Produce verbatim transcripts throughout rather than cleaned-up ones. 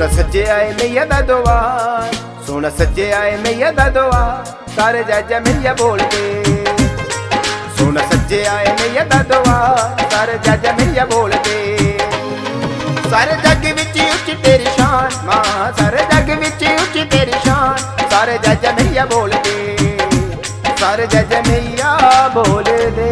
सोना सज्जे आए मैया दा द्वार, सोना सज्जे आए मैया दा द्वार, सारे जज मैया बोलते। सोना सज्जे आए मैया दा द्वार, सारे जज मैया बोलते। सारे जग विच उच्ची तेरी शान मां, सारे जग विच उच्ची तेरी शान, सारे जज मैया बोलते, सारे जज मैया बोलते।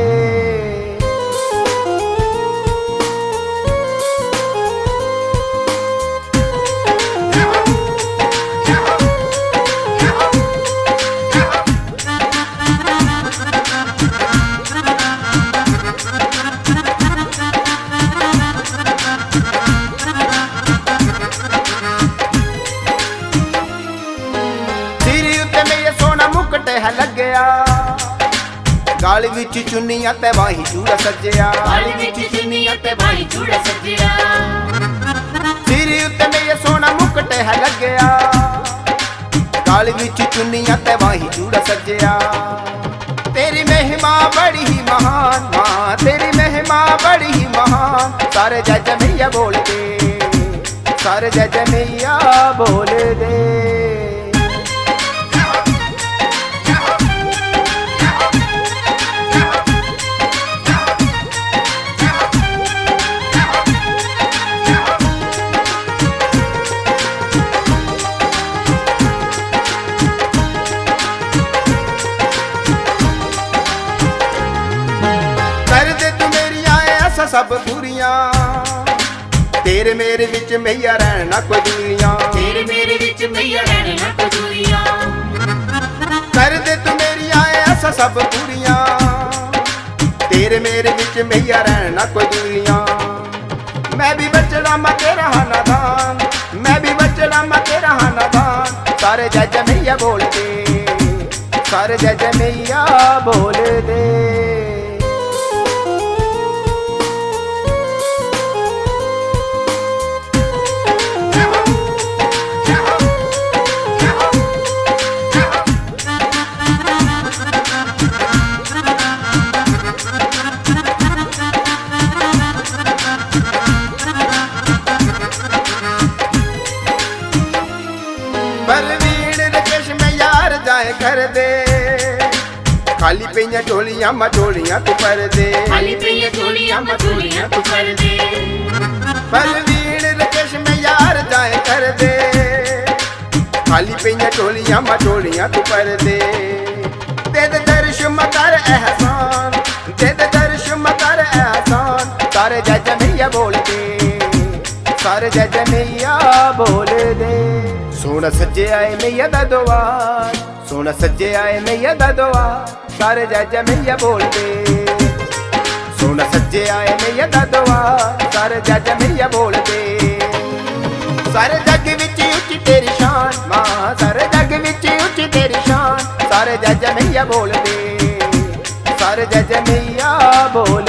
लग्या गाल विच चुन्नियां ते बाही चूड़ा सज्जिया, गाल विच चुन्नियां ते बाही चूड़ा सज्जिया। सिर उत्ते मेरे सोना मुकुट है लग्या, गाल विच चुन्नियां ते बाही चूड़ा सज्जिया। तेरी महिमा बड़ी ही महान मां, तेरी महिमा बड़ी ही महान, सारे जज मैया बोलते, सारे जज मैया बोलते। सब पूरियां तेरे मेरे विच मैया रहना कोई दूरियां, तेरे मेरे विच मैया रहना कोई दूरियां। कर दे तू मेरी आए असा सब पूरियां, तेरे मेरे विच मैया रहना कोई दूरियां। मैं भी बचड़ा मा तेरा नादान, मैं भी बचड़ा मा तेरा नादान, सारे जज मैया बोलते, सारे जज मैया बोलते। कर दे खाली पेइयां टोलियां मटोलियां तू कर दे, खाली पेइयां टोलियां मटोलियां तू कर दे। परवीन रकेश में यार जाए कर दे, खाली पेइयां टोलियां मटोलियां तू कर दे। दे दे दर्श मकर एहसान, दे दे दर्श मकर एहसान, सारे जज मैया बोलते, सारे जज मैया बोलते। सोना सज्जे आए मैया दा द्वार, सोना सज्जे आए मैया दा द्वार, सारे जज मैया बोलते। सोना सज्जे आए मैया दा द्वार, सारे जज मैया बोलते। सारे जग विच उच्ची तेरी शान मां, सारे जग विच उच्ची तेरी शान, सारे जज मैया बोलते, सारे जज मैया बोल